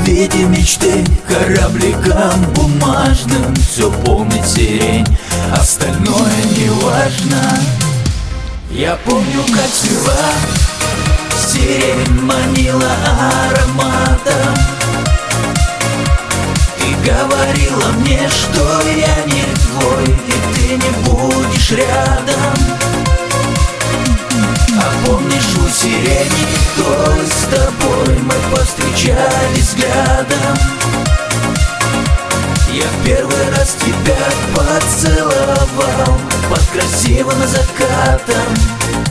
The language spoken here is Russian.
свете мечты, корабликам бумажным все помнит сирень, остальное не важно. Я помню, как сперва сирень манила ароматом. Ты говорила мне, что я не твой, и ты не будешь рядом. А помнишь, у сирени той с тобой мы повстречались взглядом. Я в первый раз тебя поцеловал под красивым закатом.